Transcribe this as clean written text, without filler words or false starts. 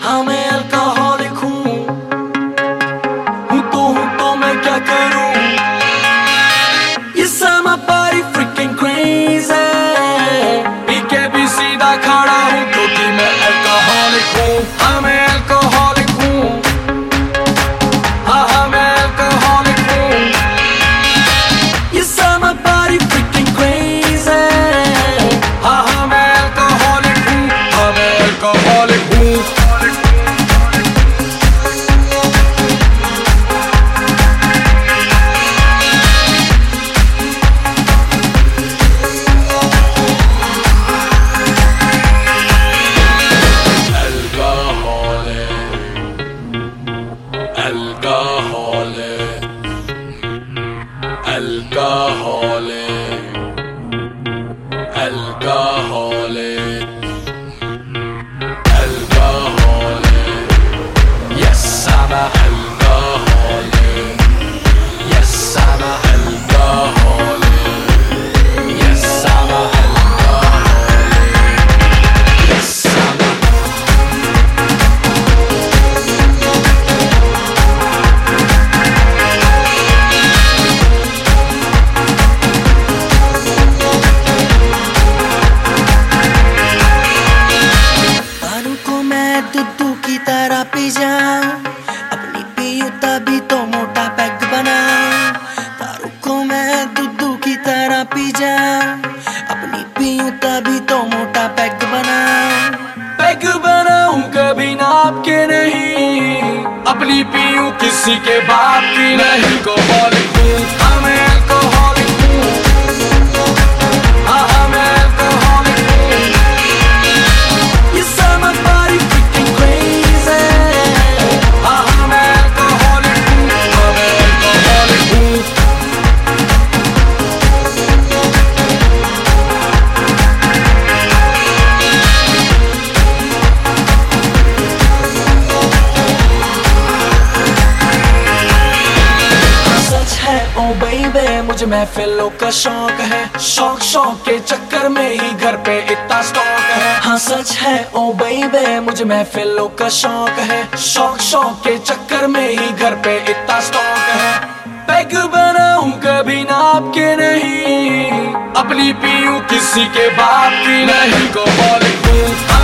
हाँ मैं अल्कोहलिक हूँ तो मैं क्या करूँ? Yes, I'm a body freaking crazy. पी के भी सीधा खड़ा हूँ क्योंकि मैं अल्कोहलिक हूँ। हाँ मैं अल्कोहलिक हूँ। हाँ मैं अल्कोहलिक हूँ। Yes, I'm a body freaking crazy. हाँ मैं अल्कोहलिक हूँ। हाँ मैं अल्कोहलिक हूँ। Alcoholic, alcoholic, alcoholic, alcoholic. Yes, I'm a alcoholic. Yes, I'm a alcoholic. Yes, I'm a alcoholic. Yes, I'm a दूध की तरह पी जाऊं, अपनी पीऊं तभी तो मोटा पैग बनाऊं। दारू को मैं दूध की तरह पी जाऊं, अपनी पीऊं तभी तो मोटा पैग बनाऊं। पैग बनाऊं कभी नाप के नहीं, अपनी पीऊं किसी के बाप की नहीं। अल्कोहलिक हूँ, हाँ मैं अल्कोहलिक हूँ। हाँ मैं अल्कोहलिक हूँ। Yes, I'm a body freaking crazy. हाँ मैं अल्कोहलिक हूँ। हाँ मैं अल्कोहलिक हूँ। सच है ओ बेबी, मुझे महफिलों का शौक है। शौक के चक्कर में ही घर पे इतना स्टॉक है। हाँ सच है ओ बेबी, मुझे महफिलों का शौक है। शौक के चक्कर में ही घर पे इतना स्टॉक है। पैग बनाऊं कभी नाप के नहीं, अपनी पीऊं किसी के बाप की नहीं। अल्कोहलिक हूँ।